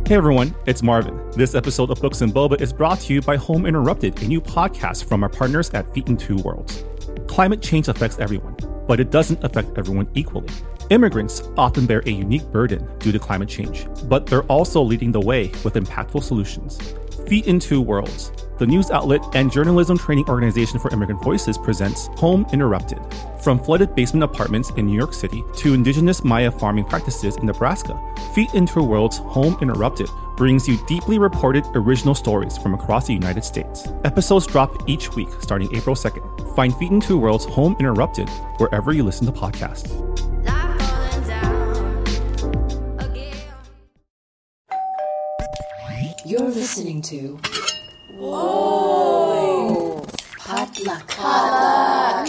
Hey everyone, it's Marvin. This episode of Books and Boba is brought to you by Home Interrupted, a new podcast from our partners at Feet in Two Worlds. Climate change affects everyone, but it doesn't affect everyone equally. Immigrants often bear a unique burden due to climate change, but they're also leading the way with impactful solutions. Feet in Two Worlds, the news outlet and journalism training organization for immigrant voices, presents Home Interrupted. From flooded basement apartments in New York City to indigenous Maya farming practices in Nebraska, Feet in Two Worlds Home Interrupted brings you deeply reported original stories from across the United States. Episodes drop each week starting April 2nd. Find Feet in Two Worlds Home Interrupted wherever you listen to podcasts. You're listening to Whoa! Potluck.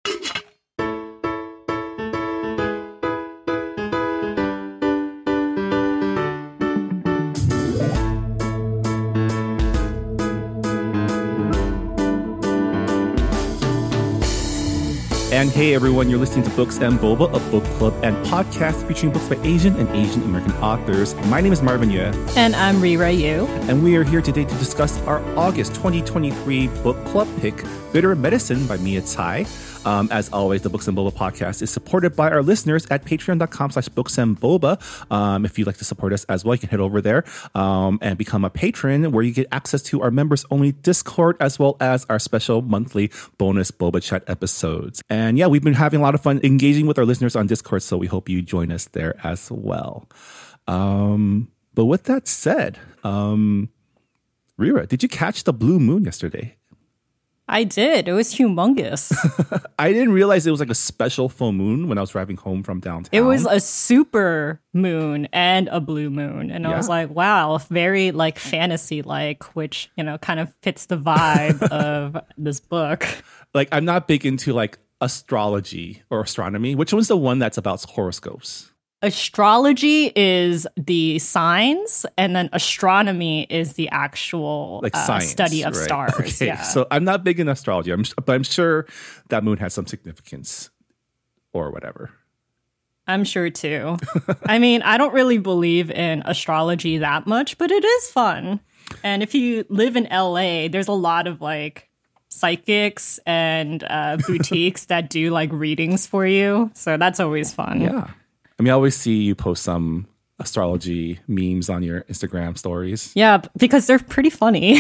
And hey everyone, you're listening to Books and Boba, a book club and podcast featuring books by Asian and Asian American authors. My name is Marvin Yue. And I'm Rira Yu. And we are here today to discuss our August 2023 book club pick, Bitter Medicine by Mia Tsai. As always, the Books and Boba podcast is supported by our listeners at patreon.com/booksandboba. If you'd like to support us as well, you can head over there and become a patron, where you get access to our members-only Discord, as well as our special monthly bonus Boba Chat episodes. And yeah, we've been having a lot of fun engaging with our listeners on Discord, so we hope you join us there as well. But with that said, Rira, did you catch the blue moon yesterday? I did. It was humongous. I didn't realize it was like a special full moon when I was driving home from downtown. It was a super moon and a blue moon. And I was like, wow, very like fantasy-like, which, you know, kind of fits the vibe of this book. Like, I'm not big into like astrology or astronomy. Which one's the one that's about horoscopes? Astrology is the signs, and then astronomy is the actual like science, study of stars. Okay, yeah. So I'm not big in astrology, but I'm sure that moon has some significance or whatever. I'm sure too. I mean, I don't really believe in astrology that much, but it is fun. And if you live in LA, there's a lot of like psychics and boutiques that do like readings for you. So that's always fun. Yeah. I mean, I always see you post some astrology memes on your Instagram stories. Yeah, because they're pretty funny.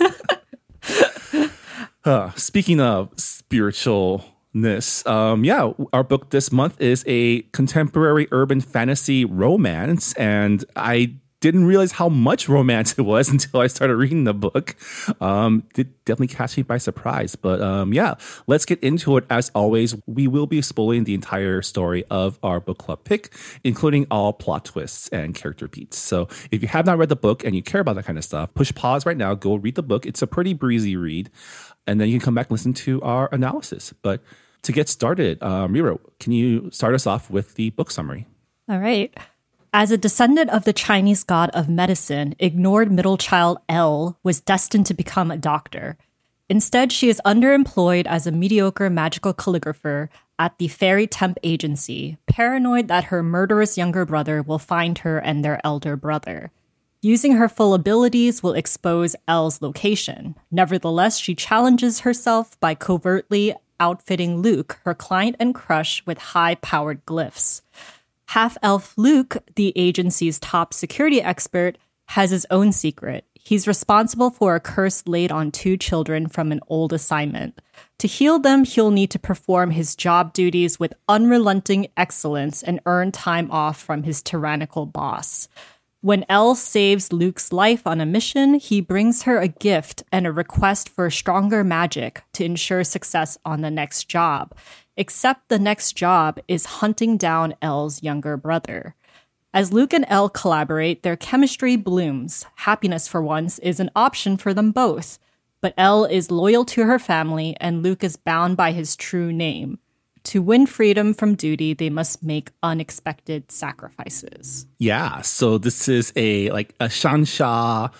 Speaking of spiritualness, our book this month is a contemporary urban fantasy romance, and I didn't realize how much romance it was until I started reading the book. It definitely catch me by surprise. But let's get into it. As always, we will be spoiling the entire story of our book club pick, including all plot twists and character beats. So if you have not read the book and you care about that kind of stuff, push pause right now, go read the book. It's a pretty breezy read. And then you can come back and listen to our analysis. But to get started, Rira, can you start us off with the book summary? All right. As a descendant of the Chinese god of medicine, ignored middle child Elle was destined to become a doctor. Instead, she is underemployed as a mediocre magical calligrapher at the Fairy Temp Agency, paranoid that her murderous younger brother will find her and their elder brother. Using her full abilities will expose Elle's location. Nevertheless, she challenges herself by covertly outfitting Luke, her client and crush, with high-powered glyphs. Half-elf Luke, the agency's top security expert, has his own secret. He's responsible for a curse laid on 2 children from an old assignment. To heal them, he'll need to perform his job duties with unrelenting excellence and earn time off from his tyrannical boss. When Elle saves Luke's life on a mission, he brings her a gift and a request for stronger magic to ensure success on the next job. Except the next job is hunting down Elle's younger brother. As Luke and Elle collaborate, their chemistry blooms. Happiness for once is an option for them both. But Elle is loyal to her family, and Luke is bound by his true name. To win freedom from duty, they must make unexpected sacrifices. Yeah, so this is a Shansha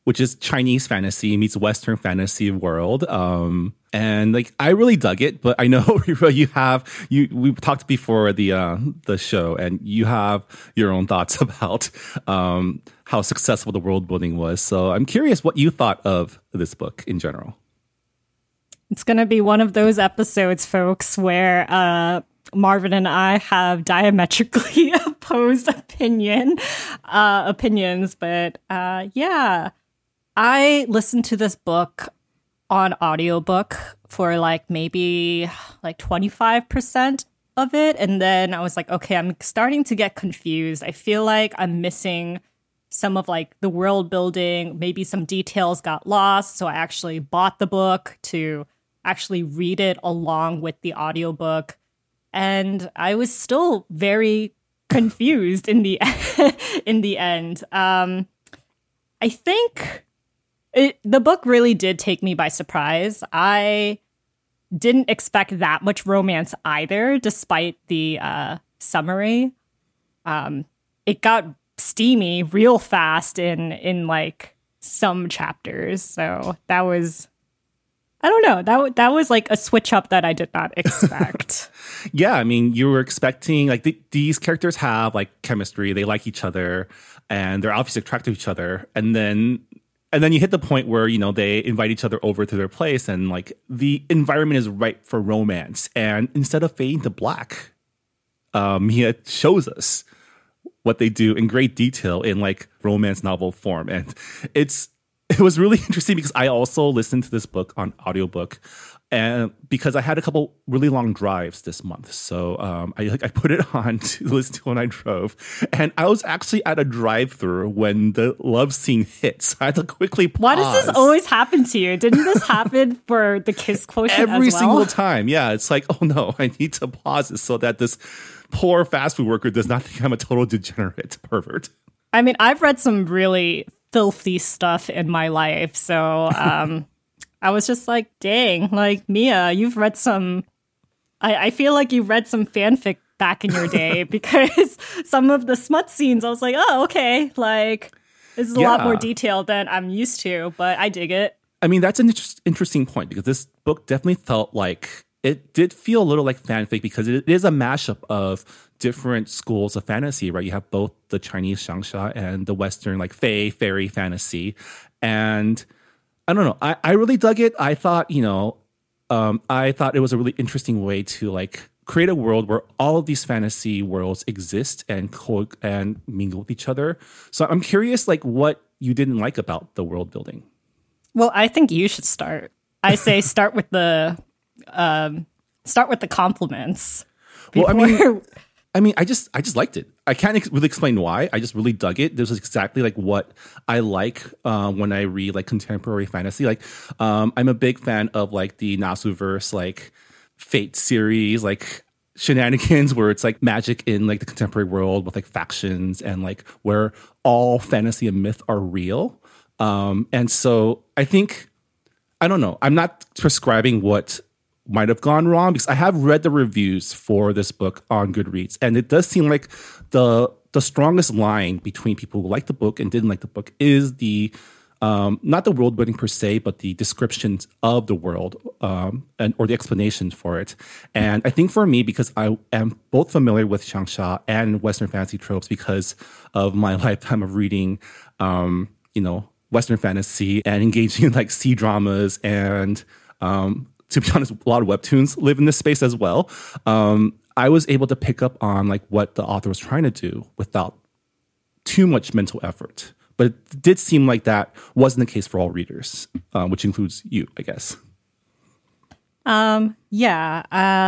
which is Chinese fantasy meets Western fantasy world. And like I really dug it, but I know we talked before the show, and you have your own thoughts about how successful the world building was. So I'm curious what you thought of this book in general. It's going to be one of those episodes, folks, where Marvin and I have diametrically opposed opinions. But yeah, I listened to this book on audiobook for maybe 25% of it. And then I was like, okay, I'm starting to get confused. I feel like I'm missing some of the world building. Maybe some details got lost. So I actually bought the book to actually read it along with the audiobook. And I was still very confused in the in the end. I think the book really did take me by surprise. I didn't expect that much romance either, despite the summary. It got steamy real fast in some chapters. So that was, I don't know, that was a switch up that I did not expect. Yeah, I mean, you were expecting these characters have chemistry, they like each other, and they're obviously attracted to each other, and then you hit the point where they invite each other over to their place, and the environment is right for romance. And instead of fading to black, Mia shows us what they do in great detail in romance novel form, and it was really interesting because I also listened to this book on audiobook, and because I had a couple really long drives this month. So I put it on to listen to when I drove, and I was actually at a drive-through when the love scene hits. I had to quickly pause. Why does this always happen to you? Didn't this happen for the kiss quotient every as well? single time? Yeah, it's oh no, I need to pause this so that this poor fast food worker does not think I'm a total degenerate pervert. I mean, I've read some really filthy stuff in my life, so I was just dang, Mia, you've read some, I feel like you read some fanfic back in your day, because some of the smut scenes, I was oh, okay, this is a lot more detailed than I'm used to, but I dig it. I mean, that's an interesting point, because this book definitely felt it did feel a little like fanfic, because it is a mashup of different schools of fantasy, right? You have both the Chinese xiangxia and the Western fae, fairy fantasy. And I don't know, I really dug it. I thought, I thought it was a really interesting way to create a world where all of these fantasy worlds exist and and mingle with each other. So I'm curious, what you didn't like about the world building. Well, I think you should start. I say start with the compliments. Well, I mean, I just liked it. I can't really explain why. I just really dug it. This is exactly what I like when I read contemporary fantasy. I'm a big fan of the Nasuverse, Fate series, shenanigans where it's magic in the contemporary world with factions and where all fantasy and myth are real. And so I think, I don't know, I'm not prescribing what might have gone wrong, because I have read the reviews for this book on Goodreads, and it does seem like the strongest line between people who liked the book and didn't like the book is the not the world building per se, but the descriptions of the world or the explanations for it. And I think for me, because I am both familiar with xiangxia and Western fantasy tropes because of my lifetime of reading, Western fantasy and engaging in C dramas and to be honest, a lot of webtoons live in this space as well. I was able to pick up on what the author was trying to do without too much mental effort. But it did seem like that wasn't the case for all readers, which includes you, I guess. Yeah.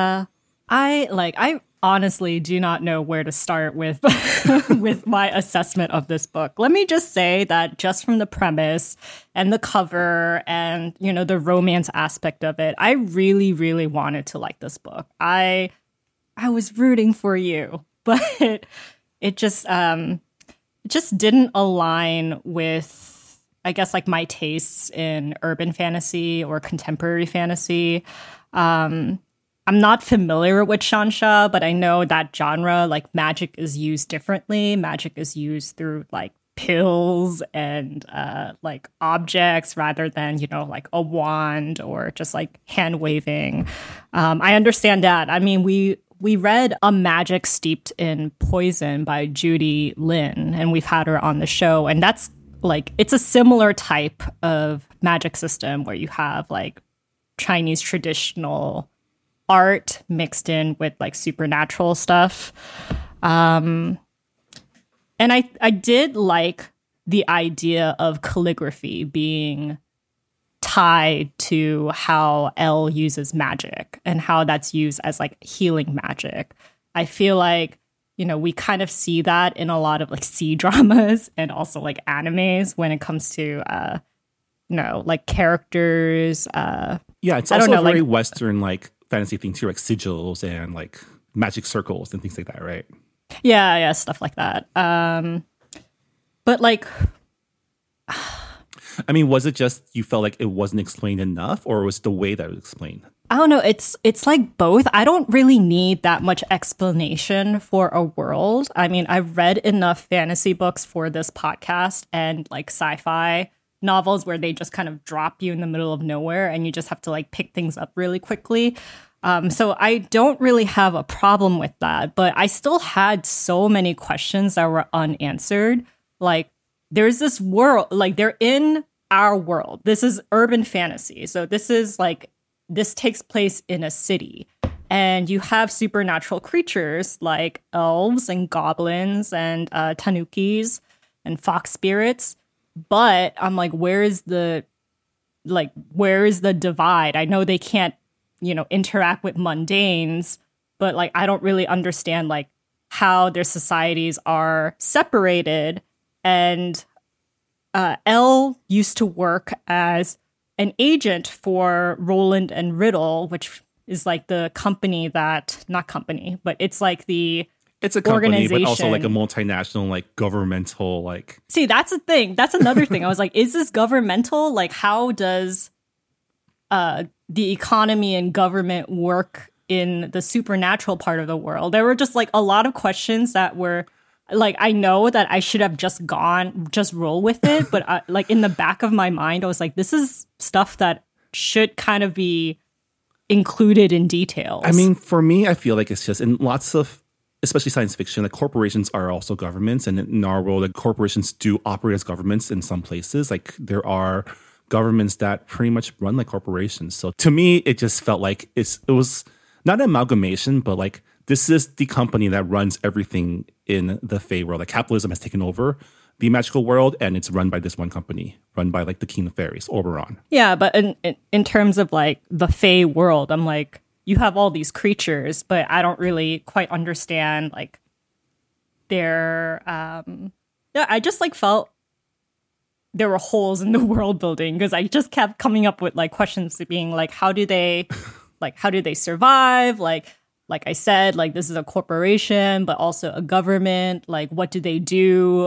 I honestly do not know where to start with with my assessment of this book. Let me just say that just from the premise and the cover and, the romance aspect of it, I really, really wanted to like this book. I was rooting for you, but it just didn't align with, I guess, my tastes in urban fantasy or contemporary fantasy. I'm not familiar with xiangxia, but I know that genre, magic is used differently. Magic is used through pills and like objects rather than, like a wand or just like hand waving. I understand that. I mean, we read A Magic Steeped in Poison by Judy Lin, and we've had her on the show. And that's like, it's a similar type of magic system where you have like Chinese traditional art mixed in with like supernatural stuff. And I did like the idea of calligraphy being tied to how Elle uses magic and how that's used as like healing magic. I feel like, we kind of see that in a lot of like C-dramas and also like animes when it comes to, like characters. Yeah, it's also a very Western like fantasy thing too, like sigils and like magic circles and things like that, right? Yeah, stuff like that. But like, I mean, was it just you felt like it wasn't explained enough, or was it the way that it was explained? I don't know. It's like both. I don't really need that much explanation for a world. I mean, I've read enough fantasy books for this podcast and like sci-fi novels where they just kind of drop you in the middle of nowhere and you just have to like pick things up really quickly. So I don't really have a problem with that, but I still had so many questions that were unanswered. Like, there's this world, like they're in our world. This is urban fantasy. So this takes place in a city. And you have supernatural creatures like elves and goblins and tanukis and fox spirits. But I'm like, where is the divide? I know they can't, interact with mundanes, but like, I don't really understand like how their societies are separated. And Elle used to work as an agent for Roland and Riddle, which is like the company but it's like it's a company, but also like a multinational, like governmental, like. See, that's the thing. That's another thing. I was like, is this governmental? Like, how does the economy and government work in the supernatural part of the world? There were just like a lot of questions that were like, I know that I should have just roll with it. But like in the back of my mind, I was like, this is stuff that should kind of be included in details. I mean, for me, I feel like it's just in lots of, especially science fiction, like corporations are also governments. And in our world, like corporations do operate as governments in some places. Like there are governments that pretty much run like corporations. So to me, it just felt like it was not an amalgamation, but like this is the company that runs everything in the Fae world. Like capitalism has taken over the magical world, and it's run by this one company, run by like the King of Fairies, Oberon. Yeah, but in terms of like the Fae world, I'm like, you have all these creatures, but I don't really quite understand like their. I just like felt there were holes in the world building because I just kept coming up with like questions being like, how do they survive? Like I said, like this is a corporation, but also a government. Like, what do they do?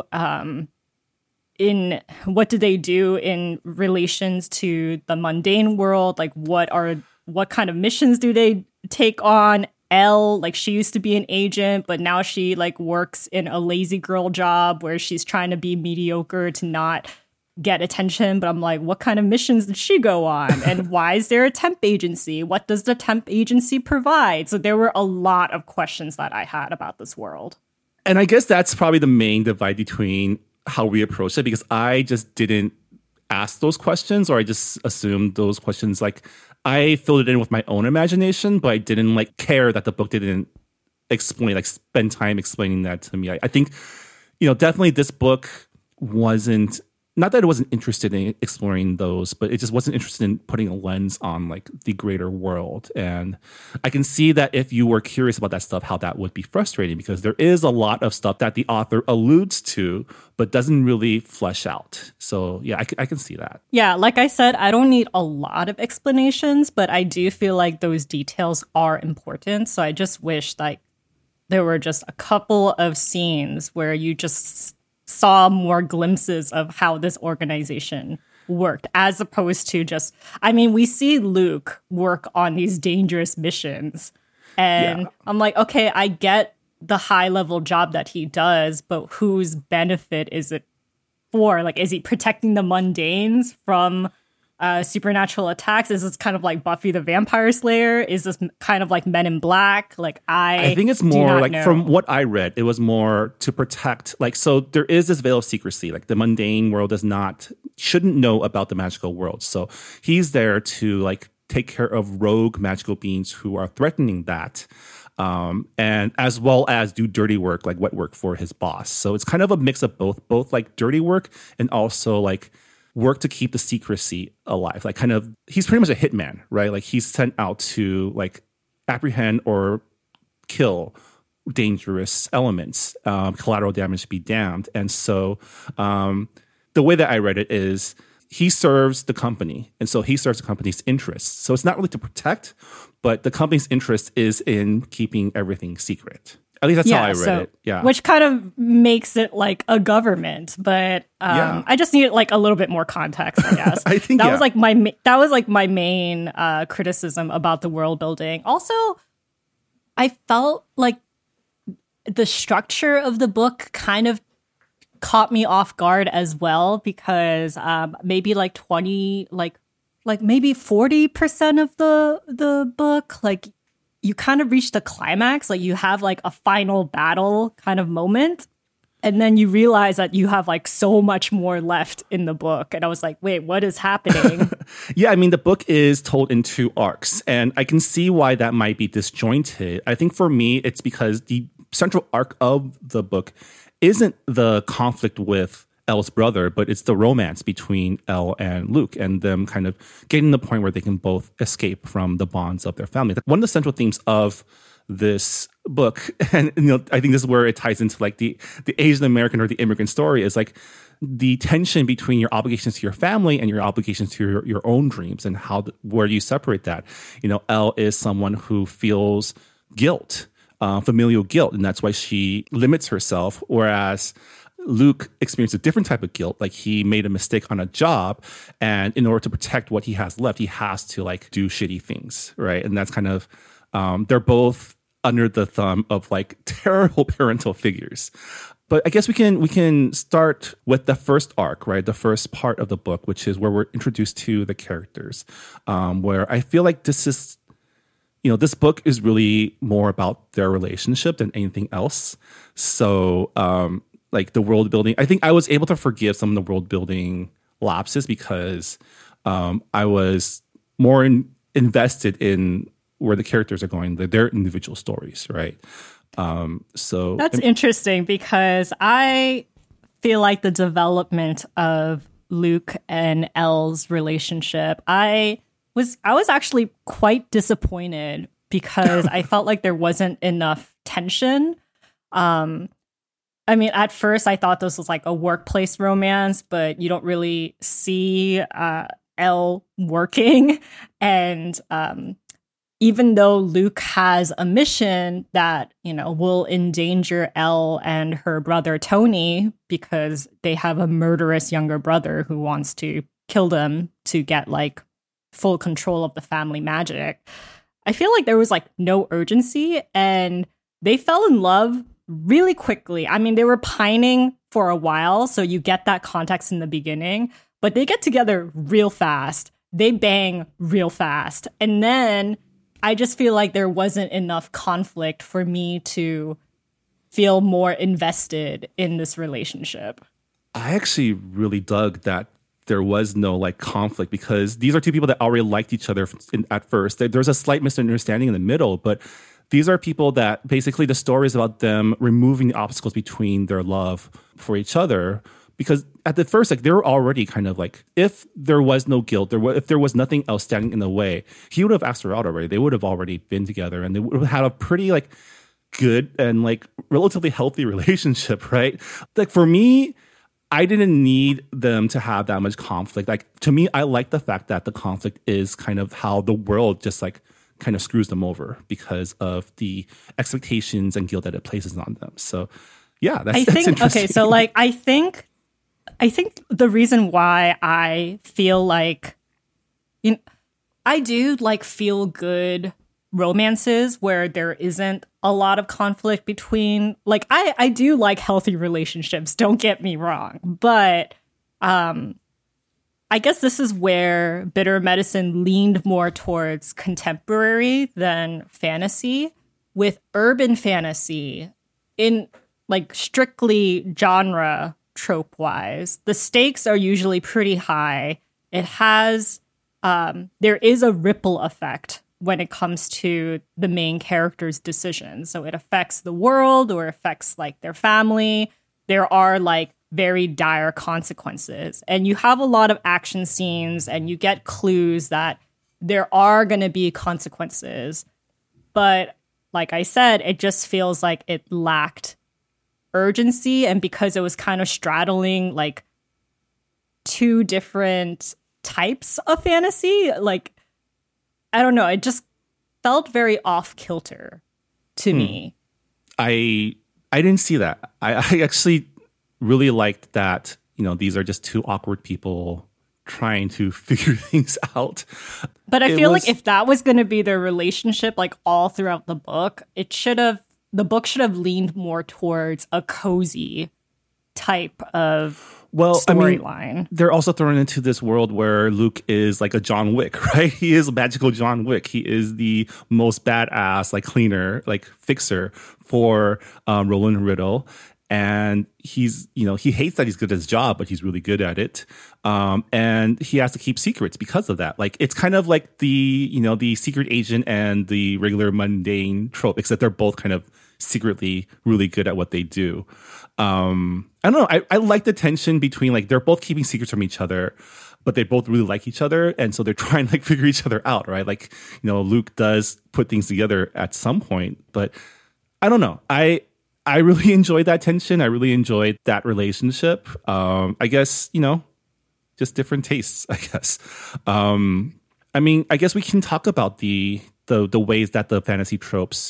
What do they do in relations to the mundane world? Like, what kind of missions do they take on? Elle, like she used to be an agent, but now she like works in a lazy girl job where she's trying to be mediocre to not get attention. But I'm like, what kind of missions did she go on? And why is there a temp agency? What does the temp agency provide? So there were a lot of questions that I had about this world. And I guess that's probably the main divide between how we approach it, because I just didn't ask those questions, or I just assumed those questions. Like I filled it in with my own imagination, but I didn't like care that the book didn't spend time explaining that to me. I think, definitely this book wasn't, not that it wasn't interested in exploring those, but it just wasn't interested in putting a lens on like the greater world. And I can see that if you were curious about that stuff, how that would be frustrating, because there is a lot of stuff that the author alludes to, but doesn't really flesh out. So yeah, I can see that. Yeah, like I said, I don't need a lot of explanations, but I do feel like those details are important. So I just wish like there were just a couple of scenes where you just saw more glimpses of how this organization worked, as opposed to just, I mean, we see Luke work on these dangerous missions. And yeah. I'm like, okay, I get the high level job that he does, but whose benefit is it for? Like, is he protecting the mundanes from supernatural attacks? Is this kind of like Buffy the Vampire Slayer? Is this kind of like Men in Black? Like, I think it's more like, from what I read, it was more to protect, like, so there is this veil of secrecy. Like, the mundane world shouldn't know about the magical world. So he's there to like take care of rogue magical beings who are threatening that. And as well as do dirty work, like wet work for his boss. So it's kind of a mix of both like dirty work and also like work to keep the secrecy alive. Like, kind of, he's pretty much a hitman, right? Like, he's sent out to like apprehend or kill dangerous elements, collateral damage be damned. And so the way that I read it is he serves the company. And so he serves the company's interests. So it's not really to protect, but the company's interest is in keeping everything secret. At least that's how I read it. Yeah. Which kind of makes it like a government, but I just needed like a little bit more context, I guess. I think that was like my main criticism about the world building. Also, I felt like the structure of the book kind of caught me off guard as well, because maybe like 20, like maybe 40% of the book, like, you kind of reach the climax, like you have like a final battle kind of moment, and then you realize that you have like so much more left in the book. And I was like, wait, what is happening? Yeah, I mean, the book is told in 2 arcs, and I can see why that might be disjointed. I think for me, it's because the central arc of the book isn't the conflict with Elle's brother, but it's the romance between Elle and Luke, and them kind of getting to the point where they can both escape from the bonds of their family. One of the central themes of this book, and I think this is where it ties into like the Asian American or the immigrant story, is like the tension between your obligations to your family and your obligations to your own dreams, and where you separate that. Elle is someone who feels guilt, familial guilt, and that's why she limits herself, whereas Luke experienced a different type of guilt. Like, he made a mistake on a job, and in order to protect what he has left, he has to like do shitty things, right? And that's kind of they're both under the thumb of like terrible parental figures. But I guess we can start with the first arc, right? The first part of the book, which is where we're introduced to the characters, where I feel like this book is really more about their relationship than anything else. So, like, the world building, I think I was able to forgive some of the world building lapses because I was more invested in where the characters are going, their individual stories, right? So that's interesting, because I feel like the development of Luke and Elle's relationship, I was actually quite disappointed, because I felt like there wasn't enough tension. I mean, at first I thought this was like a workplace romance, but you don't really see Elle working. And even though Luke has a mission that, will endanger Elle and her brother Tony, because they have a murderous younger brother who wants to kill them to get like full control of the family magic, I feel like there was like no urgency, and they fell in love really quickly. I mean, they were pining for a while, so you get that context in the beginning, but they get together real fast. They bang real fast. And then I just feel like there wasn't enough conflict for me to feel more invested in this relationship. I actually really dug that there was no like conflict, because these are two people that already liked each other at first. There's a slight misunderstanding in the middle, but these are people that basically the story is about them removing the obstacles between their love for each other. Because at the first, like, they were already kind of like, if there was no guilt, if there was nothing else standing in the way, he would have asked her out already. They would have already been together, and they would have had a pretty like good and like relatively healthy relationship, right? Like, for me, I didn't need them to have that much conflict. Like, to me, I like the fact that the conflict is kind of how the world just like kind of screws them over because of the expectations and guilt that it places on them. So yeah, that's interesting. Okay, so like I think the reason why I feel like, I do like feel good romances where there isn't a lot of conflict between, like, I do like healthy relationships, don't get me wrong, but I guess this is where Bitter Medicine leaned more towards contemporary than fantasy. With urban fantasy, in like strictly genre trope wise, the stakes are usually pretty high. It has, there is a ripple effect when it comes to the main character's decisions. So it affects the world or affects like their family. There are like very dire consequences. And you have a lot of action scenes and you get clues that there are going to be consequences. But like I said, it just feels like it lacked urgency. And because it was kind of straddling like two different types of fantasy, like, I don't know, it just felt very off kilter to me. I didn't see that. I actually really liked that, you know, these are just two awkward people trying to figure things out. But I feel like if that was going to be their relationship, like all throughout the book, the book should have leaned more towards a cozy type of storyline. They're also thrown into this world where Luke is like a John Wick, right? He is a magical John Wick. He is the most badass, like cleaner, like fixer for Roland Riddle. And he's, you know, he hates that he's good at his job, but he's really good at it. And he has to keep secrets because of that. Like, it's kind of like the, you know, the secret agent and the regular mundane trope, except they're both kind of secretly really good at what they do. I don't know. I like the tension between, like, they're both keeping secrets from each other, but they both really like each other. And so they're trying to like figure each other out, right? Like, you know, Luke does put things together at some point, but I don't know. I really enjoyed that tension. I really enjoyed that relationship. I guess, you know, just different tastes, I guess. I mean, I guess we can talk about the ways that the fantasy tropes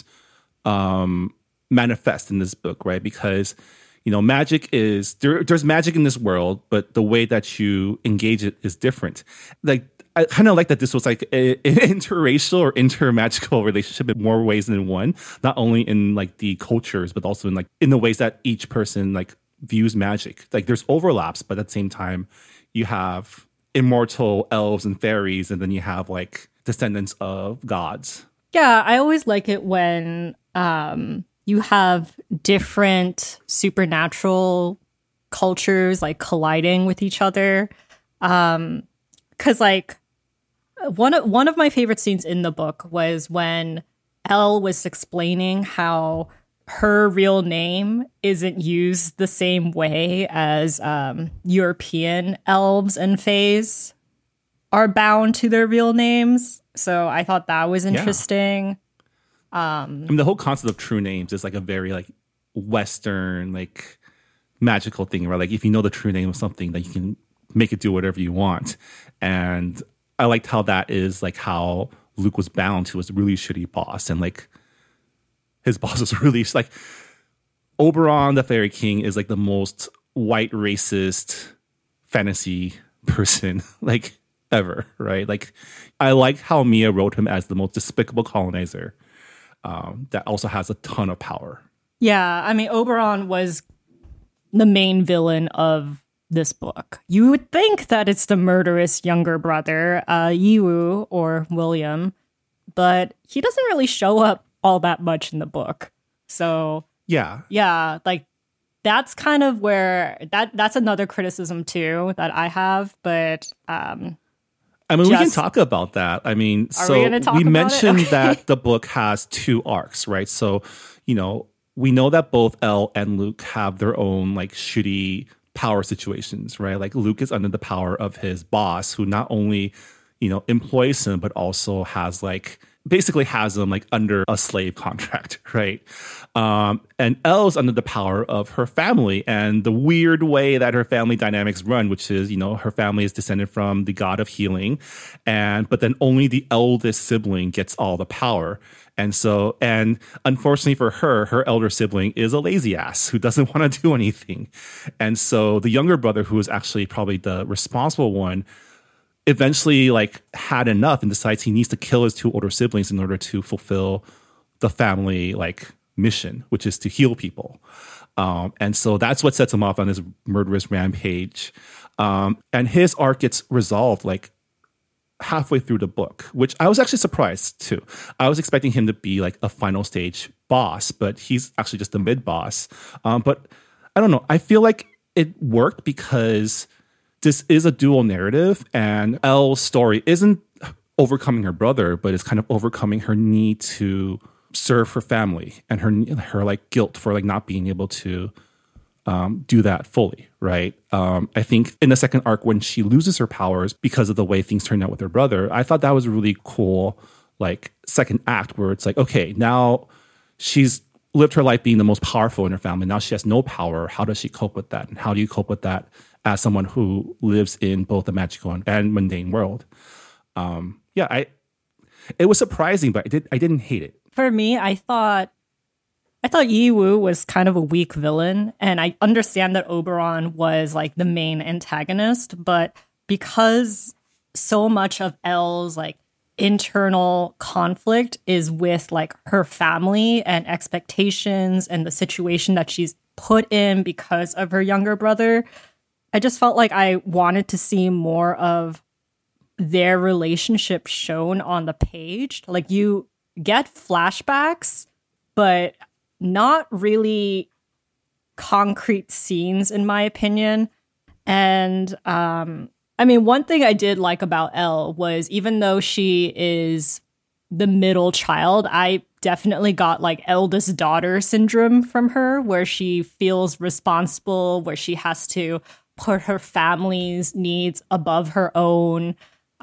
manifest in this book, right? Because, you know, magic is, there's magic in this world, but the way that you engage it is different. Like, I kind of like that this was like an interracial or intermagical relationship in more ways than one, not only in like the cultures, but also in like in the ways that each person like views magic. Like there's overlaps, but at the same time, you have immortal elves and fairies, and then you have like descendants of gods. Yeah, I always like it when you have different supernatural cultures like colliding with each other. 'Cause like one of my favorite scenes in the book was when Elle was explaining how her real name isn't used the same way as European elves and fays are bound to their real names. So I thought that was interesting. I mean, the whole concept of true names is like a very like Western, like magical thing, right? Like if you know the true name of something, then you can make it do whatever you want. And I liked how that is like how Luke was bound to his really shitty boss. And like his boss was really like Oberon, the Fairy King, is like the most white racist fantasy person like ever, right? Like I like how Mia wrote him as the most despicable colonizer that also has a ton of power. Yeah, I mean, Oberon was the main villain of this book. You would think that it's the murderous younger brother, Yiwu or William, but he doesn't really show up all that much in the book. So yeah, like that's kind of where that's another criticism too that I have. But I mean, we can talk about that. I mean, we mentioned that the book has two arcs, right? So, you know, we know that both Elle and Luke have their own like shitty power situations, right? Like Luke is under the power of his boss, who not only, you know, employs him, but also has like basically has him like under a slave contract, right? And Elle's under the power of her family and the weird way that her family dynamics run, which is, you know, her family is descended from the god of healing, but then only the eldest sibling gets all the power. And so, and unfortunately for her, her elder sibling is a lazy ass who doesn't want to do anything. And so the younger brother, who is actually probably the responsible one, eventually like had enough and decides he needs to kill his two older siblings in order to fulfill the family like mission, which is to heal people. And so that's what sets him off on his murderous rampage. And his arc gets resolved like halfway through the book, which I was actually surprised too. I was expecting him to be like a final stage boss, but he's actually just a mid boss. But I don't know. I feel like it worked because this is a dual narrative, and Elle's story isn't overcoming her brother, but it's kind of overcoming her need to serve her family and her like guilt for like not being able to do that fully, right? I think in the second arc, when she loses her powers because of the way things turned out with her brother, I thought that was a really cool, like, second act where it's like, okay, now she's lived her life being the most powerful in her family. Now she has no power. How does she cope with that? And how do you cope with that as someone who lives in both the magical and mundane world? It was surprising, but I didn't hate it. For me, I thought Yi Wu was kind of a weak villain, and I understand that Oberon was like the main antagonist, but because so much of Elle's like internal conflict is with like her family and expectations and the situation that she's put in because of her younger brother, I just felt like I wanted to see more of their relationship shown on the page. Like, you get flashbacks, but not really concrete scenes, in my opinion. And I mean, one thing I did like about Elle was, even though she is the middle child, I definitely got like eldest daughter syndrome from her, where she feels responsible, where she has to put her family's needs above her own,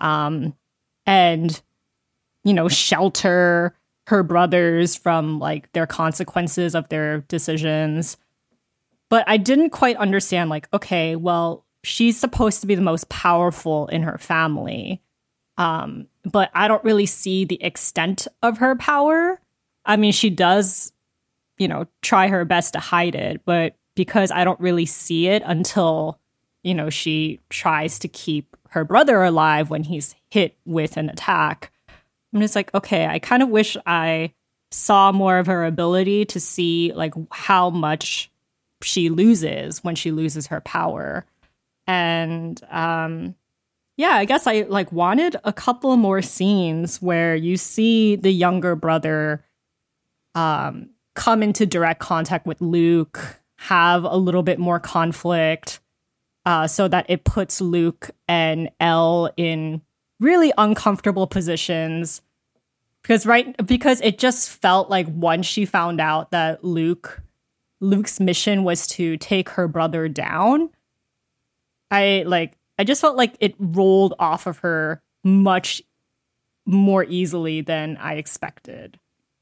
and, you know, shelter her brothers from like their consequences of their decisions. But I didn't quite understand, like, okay, well, she's supposed to be the most powerful in her family, but I don't really see the extent of her power. I mean, she does, you know, try her best to hide it, but because I don't really see it until, you know, she tries to keep her brother alive when he's hit with an attack, I'm just like, okay, I kind of wish I saw more of her ability to see like how much she loses when she loses her power. And yeah, I guess I like wanted a couple more scenes where you see the younger brother come into direct contact with Luke, have a little bit more conflict, so that it puts Luke and Elle in really uncomfortable positions. Because it just felt like once she found out that Luke's mission was to take her brother down, I just felt like it rolled off of her much more easily than I expected.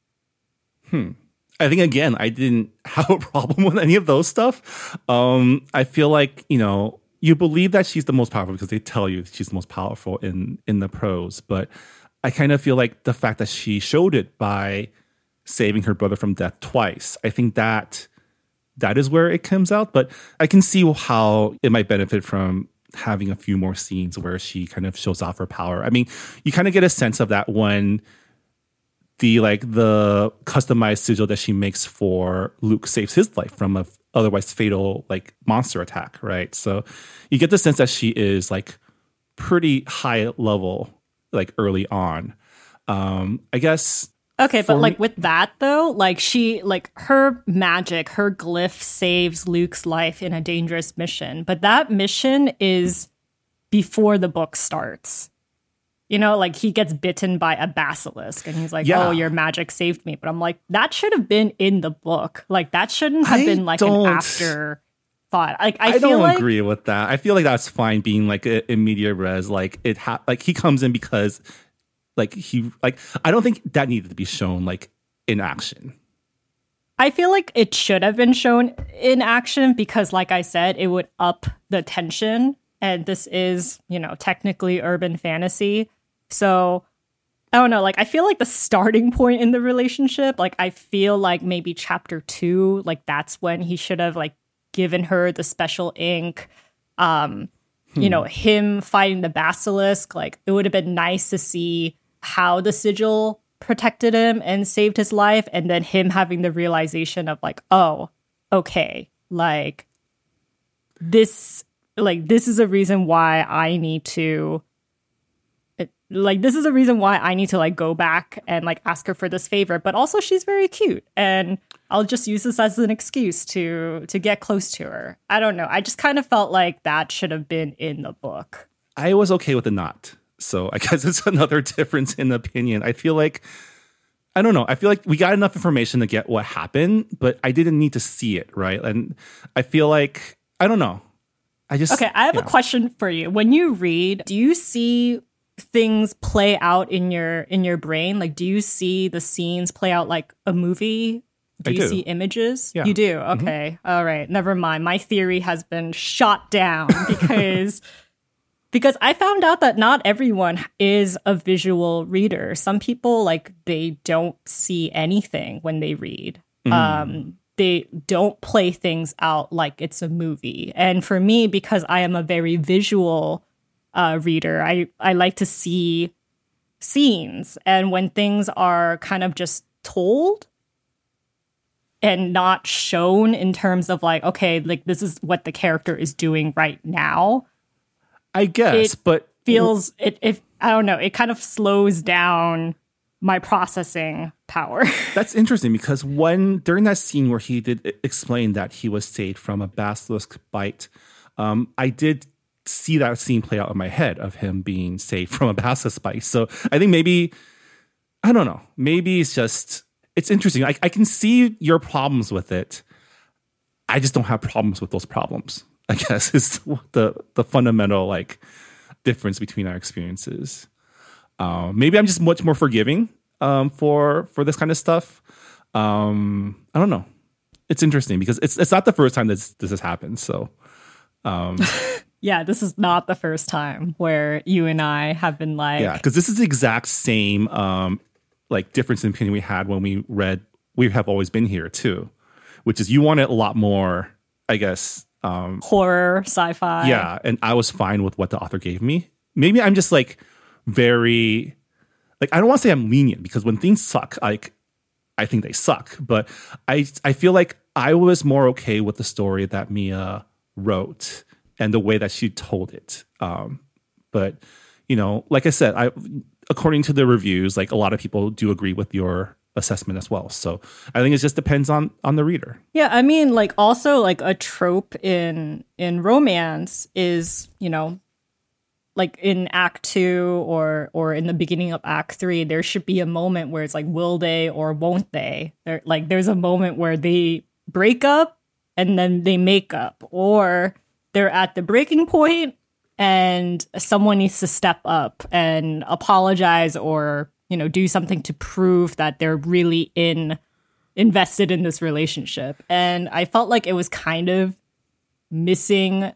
I think, again, I didn't have a problem with any of those stuff. I feel like, you know, you believe that she's the most powerful because they tell you she's the most powerful in the prose. But I kind of feel like the fact that she showed it by saving her brother from death twice, I think that is where it comes out. But I can see how it might benefit from having a few more scenes where she kind of shows off her power. I mean, you kind of get a sense of that when the customized sigil that she makes for Luke saves his life from a otherwise fatal like monster attack, right? So you get the sense that she is like pretty high level like early on. I guess. Okay, but like with that though, like she like her magic, her glyph saves Luke's life in a dangerous mission, but that mission is before the book starts. You know, like he gets bitten by a basilisk and he's like, oh, your magic saved me. But I'm like, that should have been in the book. Like that shouldn't have been like an afterthought. Like I feel don't agree with that. I feel like that's fine being like in media res. Like like he comes in because like I don't think that needed to be shown like in action. I feel like it should have been shown in action because, like I said, it would up the tension. And this is, you know, technically urban fantasy. So, I don't know, like, I feel like the starting point in the relationship, like, I feel like maybe chapter 2, like, that's when he should have, like, given her the special ink. You know, him fighting the basilisk, like, it would have been nice to see how the sigil protected him and saved his life. And then him having the realization of, like, oh, okay, like, this like, this is a reason why I need to like go back and like ask her for this favor, but also she's very cute and I'll just use this as an excuse to get close to her. I don't know. I just kind of felt like that should have been in the book. I was okay with it not. So I guess it's another difference in opinion. I feel like, I don't know. I feel like we got enough information to get what happened, but I didn't need to see it, right? And I feel like, I don't know. Okay, I have a question for you. When you read, do you see things play out in your brain? Like, do you see the scenes play out like a movie? Do you see images? Yeah. You do? Okay. Mm-hmm. All right. Never mind. My theory has been shot down because I found out that not everyone is a visual reader. Some people, like, they don't see anything when they read. They don't play things out like it's a movie. And for me, because I am a very visual reader, I like to see scenes. And when things are kind of just told and not shown in terms of like, okay, like this is what the character is doing right now, I guess, but feels it I don't know, it kind of slows down my processing power. That's interesting because during that scene where he did explain that he was saved from a basilisk bite, I did see that scene play out in my head of him being saved from a basilisk bite. So I think maybe, I don't know, maybe it's interesting. I can see your problems with it. I just don't have problems with those problems, I guess, is the fundamental like difference between our experiences. Maybe I'm just much more forgiving for this kind of stuff. I don't know. It's interesting because it's not the first time this has happened. So, yeah, this is not the first time where you and I have been like, yeah, because this is the exact same like difference in opinion we had when we read We Have Always Been Here too, which is you wanted a lot more, I guess, horror, sci-fi. Yeah, and I was fine with what the author gave me. Maybe I'm just like very, like, I don't want to say I'm lenient because when things suck, like I think they suck, but I feel like I was more okay with the story that Mia wrote and the way that she told it. But you know, like I said, according to the reviews, like a lot of people do agree with your assessment as well. So I think it just depends on the reader. Yeah, I mean, like also like a trope in romance is, you know, like in Act 2 or in the beginning of Act 3, there should be a moment where it's like, will they or won't they? There's a moment where they break up and then they make up, or they're at the breaking point and someone needs to step up and apologize or, you know, do something to prove that they're really invested in this relationship. And I felt like it was kind of missing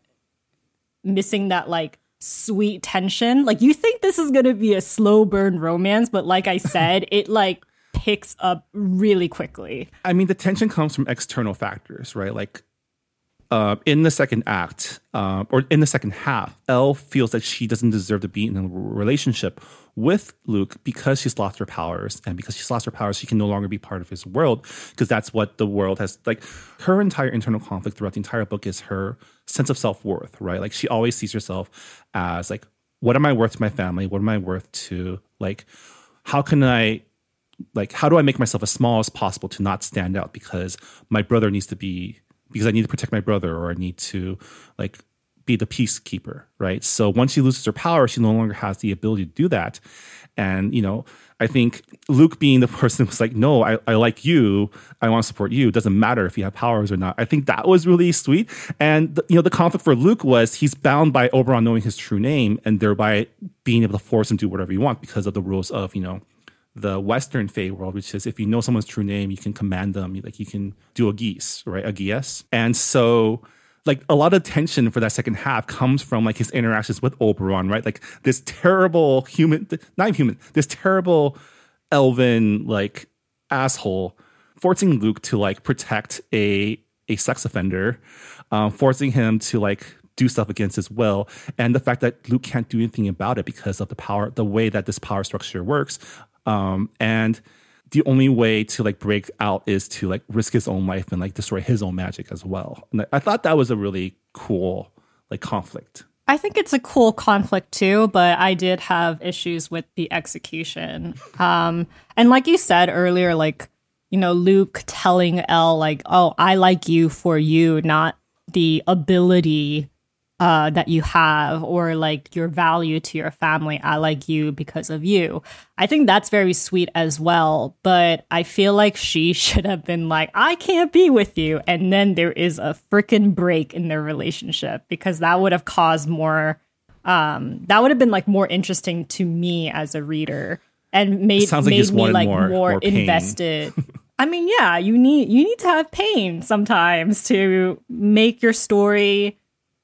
that like sweet tension. Like, you think this is going to be a slow burn romance, but like I said, it like picks up really quickly. I mean, the tension comes from external factors, right? Like in the second act or in the second half, Elle feels that she doesn't deserve to be in a relationship with Luke because she's lost her powers. And because she's lost her powers, she can no longer be part of his world, because that's what the world has, like, her entire internal conflict throughout the entire book is her sense of self-worth, right? Like, she always sees herself as like, what am I worth to my family? What am I worth to, like, how do I make myself as small as possible to not stand out because my brother needs to be, because I need to protect my brother, or I need to like be the peacekeeper, right? So once she loses her power, she no longer has the ability to do that. And, you know, I think Luke being the person who's like, no, I like you, I want to support you, it doesn't matter if you have powers or not. I think that was really sweet. And, the conflict for Luke was he's bound by Oberon knowing his true name and thereby being able to force him to do whatever you want because of the rules of, the Western Fae world, which is if you know someone's true name, you can command them, like you can do a geese, right? A geas. And so like a lot of tension for that second half comes from like his interactions with Oberon, right? Like this terrible this terrible elven like asshole forcing Luke to like protect a sex offender, forcing him to like do stuff against his will, and the fact that Luke can't do anything about it because of the way that this power structure works. And the only way to like break out is to like risk his own life and like destroy his own magic as well. And I thought that was a really cool like conflict. I think it's a cool conflict too, but I did have issues with the execution. And like you said earlier, like, you know, Luke telling Elle, like, oh, I like you for you, not the ability that you have or like your value to your family. I like you because of you. I think that's very sweet as well. But I feel like she should have been like, I can't be with you. And then there is a freaking break in their relationship, because that would have caused more, that would have been like more interesting to me as a reader and made me like more invested. I mean, yeah, you need to have pain sometimes to make your story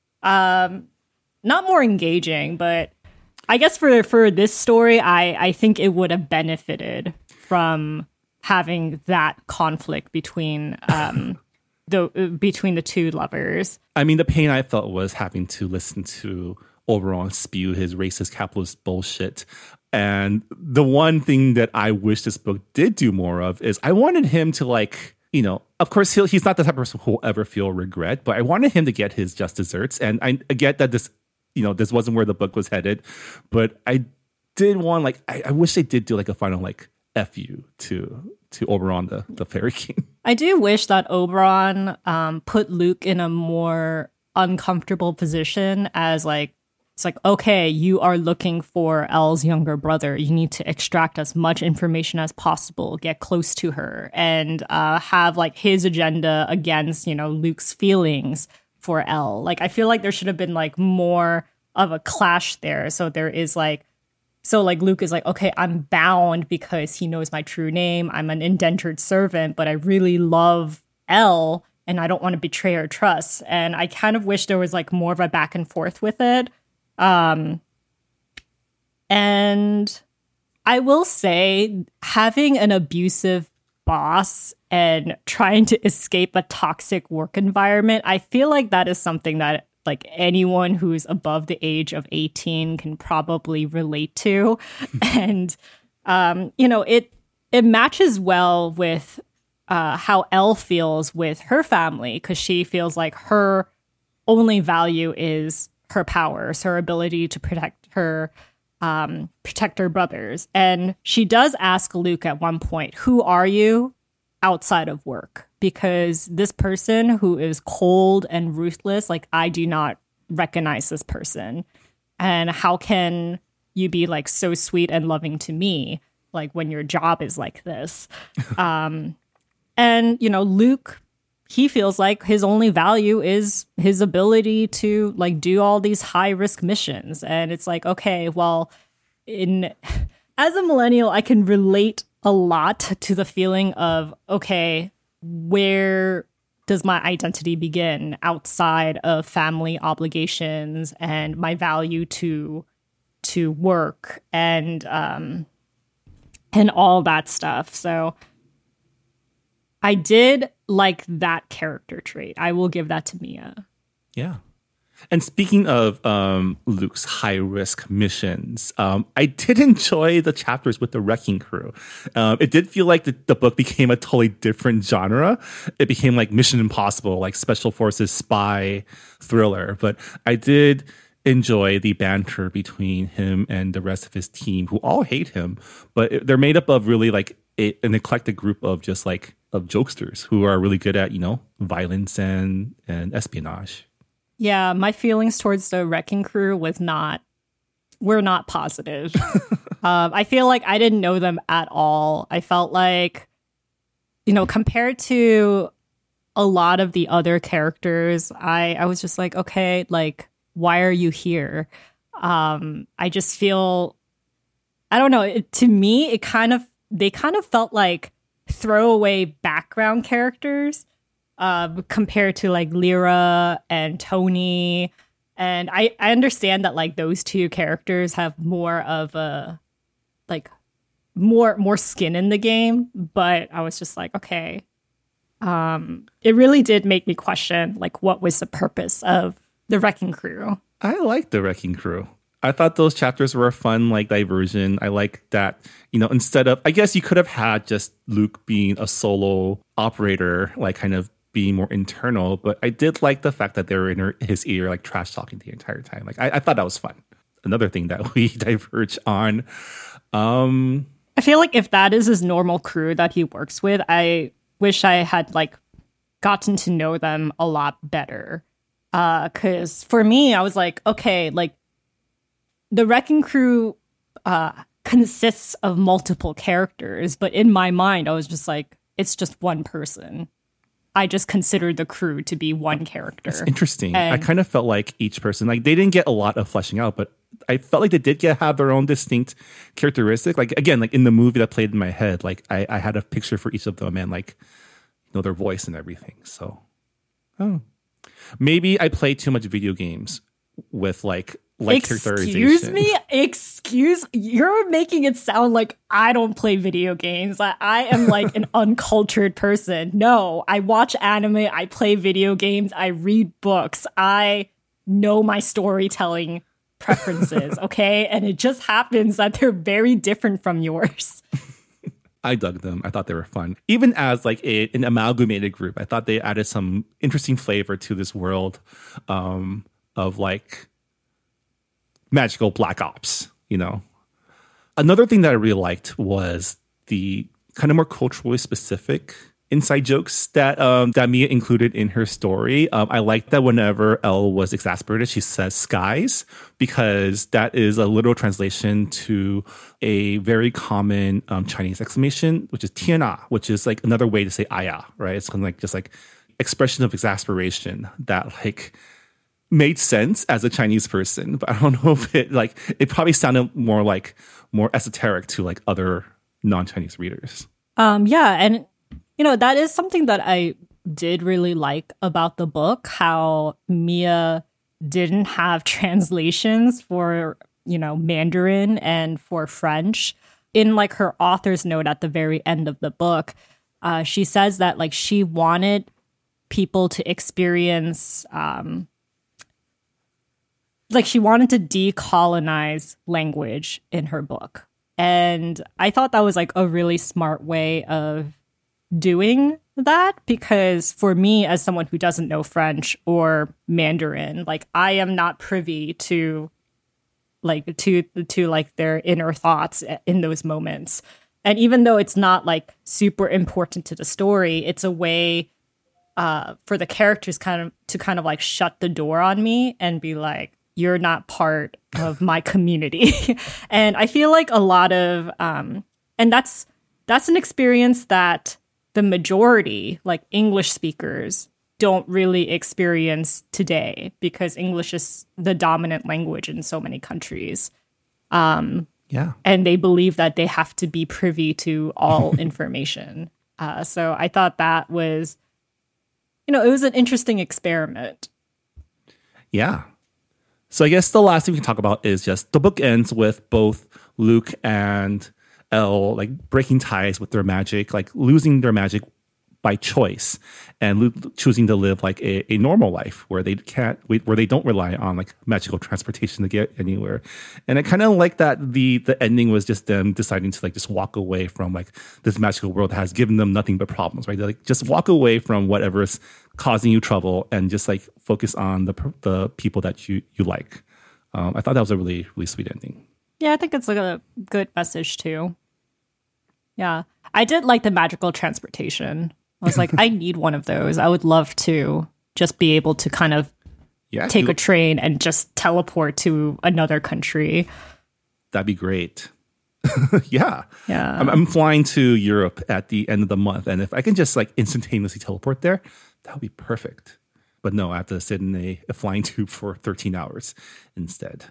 not more engaging, but I guess for this story, I think it would have benefited from having that conflict between the two lovers. I mean, the pain I felt was having to listen to Oberon spew his racist capitalist bullshit. And the one thing that I wish this book did do more of is I wanted him to, like, you know, of course, he's not the type of person who will ever feel regret, but I wanted him to get his just desserts. And I get that this, you know, this wasn't where the book was headed, but I did want, like, I wish they did do like a final, like, F you to Oberon, the Fairy King. I do wish that Oberon put Luke in a more uncomfortable position as, like, it's like, okay, you are looking for Elle's younger brother. You need to extract as much information as possible, get close to her, and have like his agenda against, you know, Luke's feelings for Elle. Like, I feel like there should have been like more of a clash there. So there is like, so like Luke is like, okay, I'm bound because he knows my true name. I'm an indentured servant, but I really love Elle and I don't want to betray her trust. And I kind of wish there was like more of a back and forth with it. And I will say, having an abusive boss and trying to escape a toxic work environment, I feel like that is something that like anyone who's above the age of 18 can probably relate to. And, you know, it matches well with how Elle feels with her family, because she feels like her only value is her powers, her ability to protect her brothers. And she does ask Luke at one point, who are you outside of work? Because this person who is cold and ruthless, like, I do not recognize this person. And how can you be like so sweet and loving to me, like when your job is like this? And, you know, Luke, he feels like his only value is his ability to like do all these high risk missions. And it's like, okay, well, as a millennial, I can relate a lot to the feeling of, okay, where does my identity begin outside of family obligations and my value to work and all that stuff. So I did like that character trait. I will give that to Mia. Yeah. And speaking of Luke's high-risk missions, I did enjoy the chapters with the Wrecking Crew. It did feel like the book became a totally different genre. It became like Mission Impossible, like Special Forces spy thriller. But I did enjoy the banter between him and the rest of his team, who all hate him. But they're made up of really like an eclectic group of just like of jokesters who are really good at, you know, violence and espionage. Yeah, my feelings towards the Wrecking Crew were not positive. I feel like I didn't know them at all. I felt like, you know, compared to a lot of the other characters, I was just like, okay, like, why are you here? I just feel, I don't know. To me, they kind of felt like throwaway background characters. Compared to like Lyra and Tony. And I understand that like those two characters have more of a like more skin in the game, but I was just like, okay. It really did make me question like what was the purpose of the Wrecking Crew. I like the Wrecking Crew. I thought those chapters were a fun like diversion. I like that, you know, instead of, I guess you could have had just Luke being a solo operator, like kind of being more internal, but I did like the fact that they were in his ear, like trash talking the entire time. Like I thought that was fun. Another thing that we diverge on. I feel like if that is his normal crew that he works with, I wish I had like gotten to know them a lot better. Because for me, I was like, okay, like the Wrecking Crew consists of multiple characters, but in my mind, I was just like, it's just one person. I just considered the crew to be one character. It's interesting. I kind of felt like each person, like they didn't get a lot of fleshing out, but I felt like they did have their own distinct characteristic. Like again, like in the movie that played in my head, like I had a picture for each of them and like, you know, their voice and everything. So, maybe I play too much video games with like characterization. You're making it sound like I don't play video games. I am like an uncultured person. No, I watch anime, I play video games, I read books, I know my storytelling preferences, okay? And it just happens that they're very different from yours. I dug them. I thought they were fun. Even as like an amalgamated group, I thought they added some interesting flavor to this world of like magical black ops, you know. Another thing that I really liked was the kind of more culturally specific inside jokes that that Mia included in her story. I liked that whenever Elle was exasperated, she says skies, because that is a literal translation to a very common Chinese exclamation, which is tiana, which is like another way to say aya, right? It's kind of like just like expression of exasperation that like made sense as a Chinese person, but I don't know if it probably sounded more esoteric to like other non-Chinese readers. Yeah, and you know, that is something that I did really like about the book, how Mia didn't have translations for, you know, Mandarin and for French. In like her author's note at the very end of the book, she says that like she wanted people to experience like she wanted to decolonize language in her book. And I thought that was like a really smart way of doing that, because for me, as someone who doesn't know French or Mandarin, like I am not privy to like to like their inner thoughts in those moments. And even though it's not like super important to the story, it's a way for the characters kind of like shut the door on me and be like, you're not part of my community. And I feel like a lot of, and that's an experience that the majority, like English speakers, don't really experience today, because English is the dominant language in so many countries. Yeah. And they believe that they have to be privy to all information. So I thought that was, you know, it was an interesting experiment. Yeah. So I guess the last thing we can talk about is just the book ends with both Luke and Elle like breaking ties with their magic, like losing their magic by choice, and Luke choosing to live like a normal life where they don't rely on like magical transportation to get anywhere. And I kind of like that the ending was just them deciding to like just walk away from like this magical world that has given them nothing but problems, right? They like just walk away from whatever's causing you trouble and just like focus on the people that you like. I thought that was a really, really sweet ending. Yeah, I think it's like a good message too. Yeah. I did like the magical transportation. I was like, I need one of those. I would love to just be able to kind of take a train and just teleport to another country. That'd be great. Yeah. Yeah. I'm flying to Europe at the end of the month, and if I can just like instantaneously teleport there, that would be perfect. But no, I have to sit in a flying tube for 13 hours instead.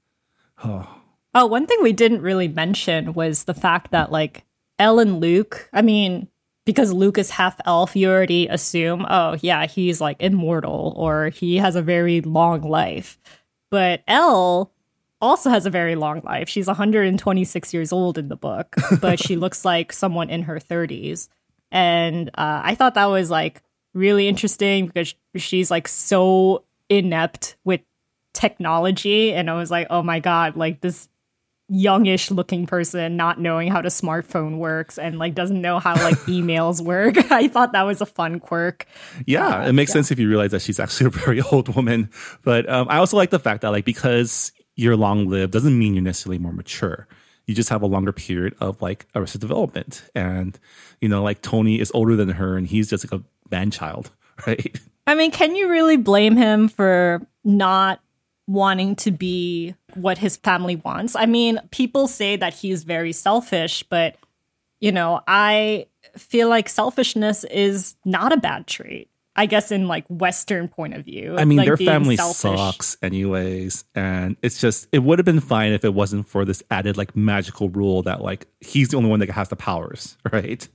Oh, one thing we didn't really mention was the fact that like Elle and Luke, I mean, because Luke is half elf, you already assume, oh yeah, he's like immortal or he has a very long life. But Elle also has a very long life. She's 126 years old in the book, but she looks like someone in her 30s. And I thought that was like really interesting because she's like so inept with technology. And I was like, oh my God, like this youngish looking person not knowing how the smartphone works and like doesn't know how like emails work. I thought that was a fun quirk. Yeah, it makes sense if you realize that she's actually a very old woman. But I also like the fact that like because you're long lived doesn't mean you're necessarily more mature. You just have a longer period of like arrested development. And, you know, like Tony is older than her and he's just like a man child, right? I mean, can you really blame him for not wanting to be what his family wants? I mean, people say that he's very selfish, but, you know, I feel like selfishness is not a bad trait. I guess in like Western point of view. I mean, like their being family selfish. sucks anyways. And it's just, it would have been fine if it wasn't for this added like magical rule that like he's the only one that has the powers, right?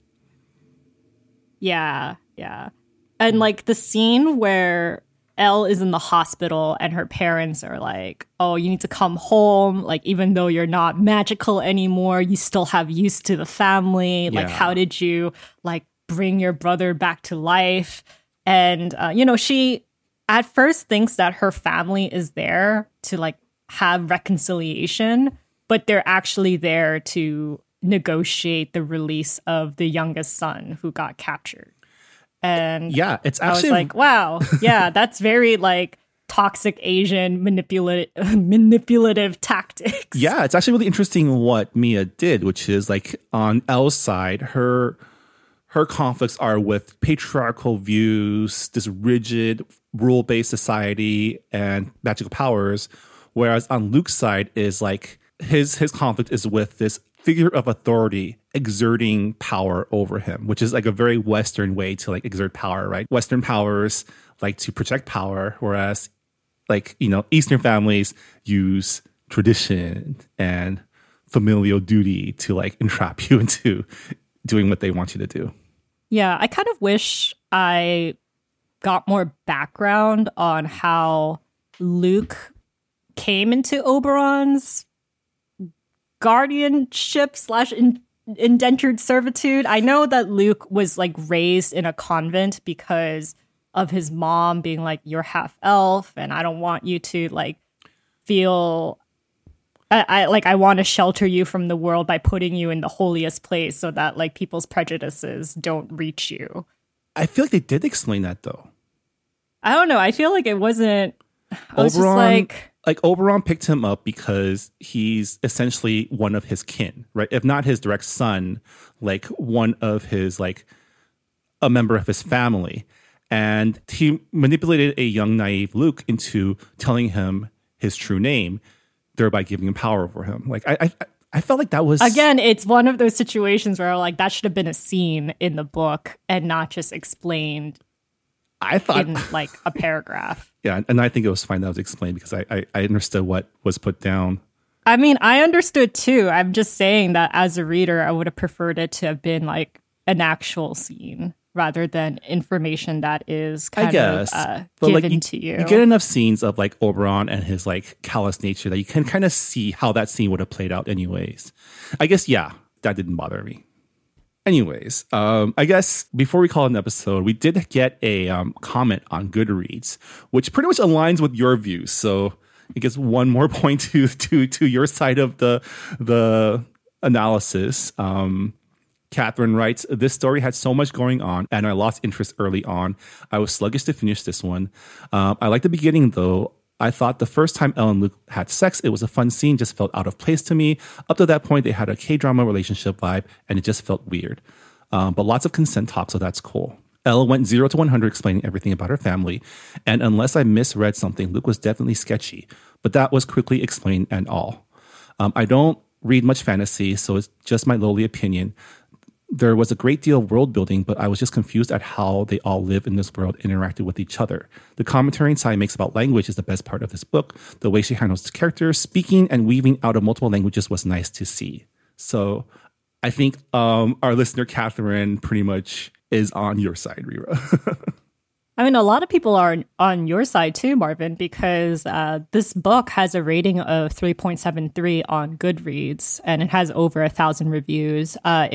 Yeah, yeah. And like the scene where Elle is in the hospital and her parents are like, oh, you need to come home. Like, even though you're not magical anymore, you still have use to the family. Like, Yeah. how did you like bring your brother back to life? And, you know, she at first thinks that her family is there to like have reconciliation, but they're actually there to negotiate the release of the youngest son who got captured. And Yeah, it's I was actually like, wow, yeah, that's very like toxic Asian manipulative tactics. Yeah, it's actually really interesting what Mia did, which is like on Elle's side, her conflicts are with patriarchal views, this rigid rule-based society and magical powers, whereas on Luke's side is like his conflict is with this figure of authority exerting power over him, which is like a very Western way to like exert power, right? Western powers like to project power, whereas like, you know, Eastern families use tradition and familial duty to like entrap you into doing what they want you to do. Yeah, I kind of wish I got more background on how Luke came into Oberon's guardianship / indentured servitude. I know that Luke was like raised in a convent because of his mom being like, you're half elf and I don't want you to like feel I want to shelter you from the world by putting you in the holiest place so that like people's prejudices don't reach you. I feel like they did explain that though. I don't know. I feel like it wasn't. I was just Oberon, like Oberon picked him up because he's essentially one of his kin, right? If not his direct son, like one of his like a member of his family. And he manipulated a young naive Luke into telling him his true name, thereby giving him power over him. Like I felt like that was again, it's one of those situations where like that should have been a scene in the book and not just explained I thought in like a paragraph. Yeah, and I think it was fine that was explained because I understood what was put down. I mean, I understood too. I'm just saying that as a reader, I would have preferred it to have been like an actual scene rather than information that is kind of but given like, to you. You get enough scenes of like Oberon and his like callous nature that you can kind of see how that scene would have played out anyways. I guess, yeah, that didn't bother me. Anyways, I guess before we call it an episode, we did get a comment on Goodreads, which pretty much aligns with your views. So I guess one more point to your side of the analysis. Catherine writes, this story had so much going on and I lost interest early on. I was sluggish to finish this one. I like the beginning though. I thought the first time Elle and Luke had sex, it was a fun scene, just felt out of place to me. Up to that point, they had a K-drama relationship vibe and it just felt weird. But lots of consent talk, so that's cool. Elle went 0 to 100 explaining everything about her family. And unless I misread something, Luke was definitely sketchy. But that was quickly explained and all. I don't read much fantasy, so it's just my lowly opinion. There was a great deal of world building, but I was just confused at how they all live in this world and interacted with each other. The commentary Tsai makes about language is the best part of this book. The way she handles characters, speaking and weaving out of multiple languages was nice to see. So I think our listener, Catherine, pretty much is on your side, Rira. I mean, a lot of people are on your side too, Marvin, because this book has a rating of 3.73 on Goodreads, and it has over 1,000 reviews.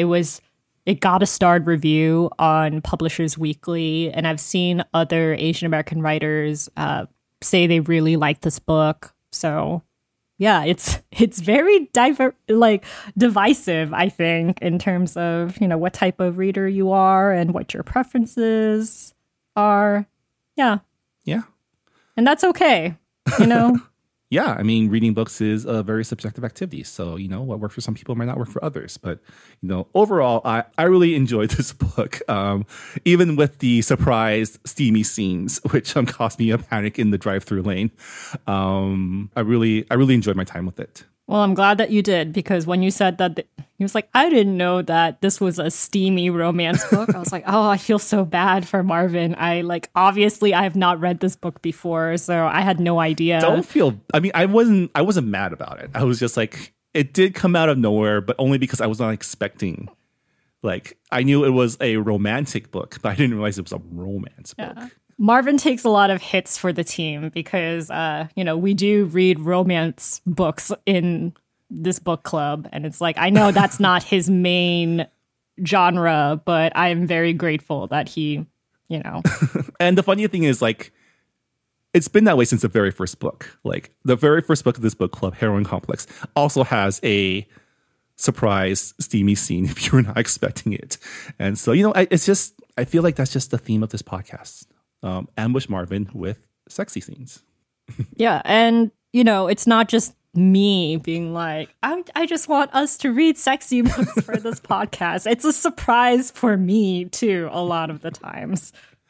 It got a starred review on Publishers Weekly, and I've seen other Asian American writers say they really like this book. So yeah, it's very divisive, I think, in terms of, what type of reader you are and what your preferences are. Yeah. Yeah. And that's okay, Yeah, I mean, reading books is a very subjective activity. So, what works for some people might not work for others. But, overall, I really enjoyed this book, even with the surprise steamy scenes, which caused me a panic in the drive-through lane. I really enjoyed my time with it. Well, I'm glad that you did, because when you said that, he was like, I didn't know that this was a steamy romance book. I was like, oh, I feel so bad for Marvin. Obviously I have not read this book before, so I had no idea. I wasn't mad about it. I was just like, it did come out of nowhere, but only because I was not expecting. I knew it was a romantic book, but I didn't realize it was a romance book. Marvin takes a lot of hits for the team because, we do read romance books in this book club. And it's like, I know that's not his main genre, but I am very grateful that he, And the funny thing is, it's been that way since the very first book. The very first book of this book club, Heroine Complex, also has a surprise steamy scene if you're not expecting it. And so, I feel like that's just the theme of this podcast. Ambush Marvin with sexy scenes. Yeah, and it's not just me being like, I just want us to read sexy books for this podcast. It's a surprise for me too, a lot of the times.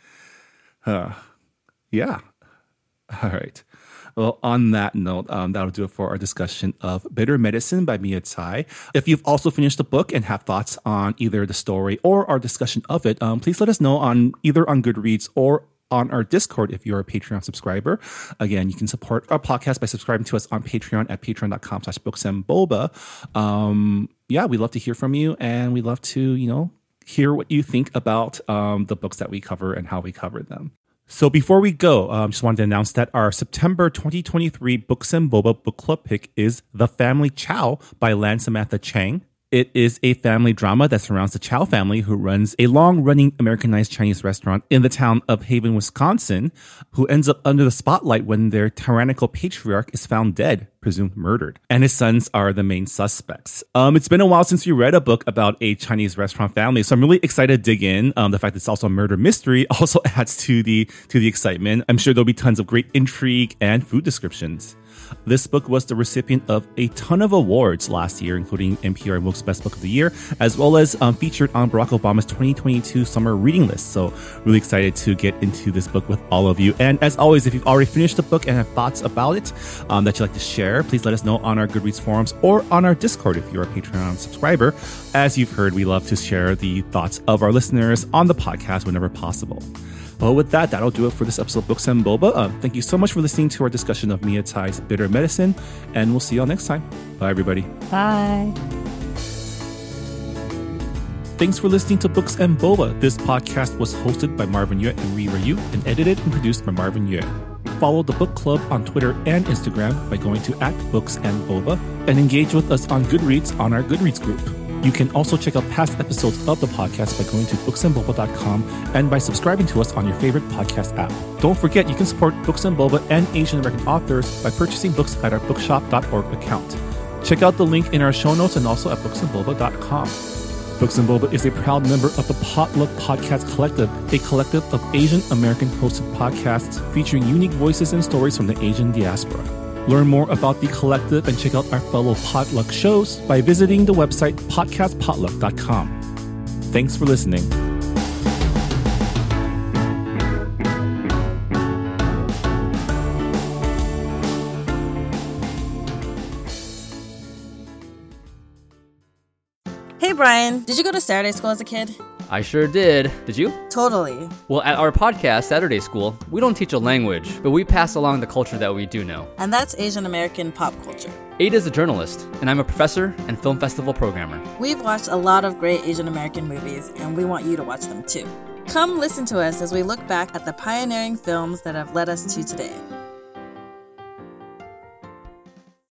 Yeah. All right. Well, on that note, that'll do it for our discussion of Bitter Medicine by Mia Tsai. If you've also finished the book and have thoughts on either the story or our discussion of it, please let us know either on Goodreads or on our Discord if you're a Patreon subscriber. Again, you can support our podcast by subscribing to us on Patreon at patreon.com/booksandboba. Yeah, we love to hear from you, and we love to, hear what you think about the books that we cover and how we cover them. So before we go, just wanted to announce that our September 2023 Books and Boba book club pick is The Family Chow by Lan Samantha Chang. It is a family drama that surrounds the Chow family, who runs a long-running Americanized Chinese restaurant in the town of Haven, Wisconsin, who ends up under the spotlight when their tyrannical patriarch is found dead, presumed murdered, and his sons are the main suspects. It's been a while since we read a book about a Chinese restaurant family, so I'm really excited to dig in. The fact that it's also a murder mystery also adds to the excitement. I'm sure there'll be tons of great intrigue and food descriptions. This book was the recipient of a ton of awards last year, including NPR MOOC's Best Book of the Year, as well as featured on Barack Obama's 2022 Summer Reading List. So really excited to get into this book with all of you. And as always, if you've already finished the book and have thoughts about it that you'd like to share, please let us know on our Goodreads forums or on our Discord if you're a Patreon subscriber. As you've heard, we love to share the thoughts of our listeners on the podcast whenever possible. Well, with that, that'll do it for this episode of Books and Boba. Thank you so much for listening to our discussion of Mia Tsai's Bitter Medicine, and we'll see you all next time. Bye, everybody. Bye. Thanks for listening to Books and Boba. This podcast was hosted by Marvin Yue and Ri Ryu and edited and produced by Marvin Yue. Follow the book club on Twitter and Instagram by going to @BooksandBoba and engage with us on Goodreads on our Goodreads group. You can also check out past episodes of the podcast by going to booksandboba.com and by subscribing to us on your favorite podcast app. Don't forget, you can support Books and Boba and Asian American authors by purchasing books at our bookshop.org account. Check out the link in our show notes and also at booksandboba.com. Books and Boba is a proud member of the Potluck Podcast Collective, a collective of Asian American hosted podcasts featuring unique voices and stories from the Asian diaspora. Learn more about the collective and check out our fellow Potluck shows by visiting the website podcastpotluck.com. Thanks for listening. Hey Brian, did you go to Saturday school as a kid? I sure did. Did you? Totally. Well, at our podcast, Saturday School, we don't teach a language, but we pass along the culture that we do know. And that's Asian American pop culture. Ada's a journalist, and I'm a professor and film festival programmer. We've watched a lot of great Asian American movies, and we want you to watch them too. Come listen to us as we look back at the pioneering films that have led us to today.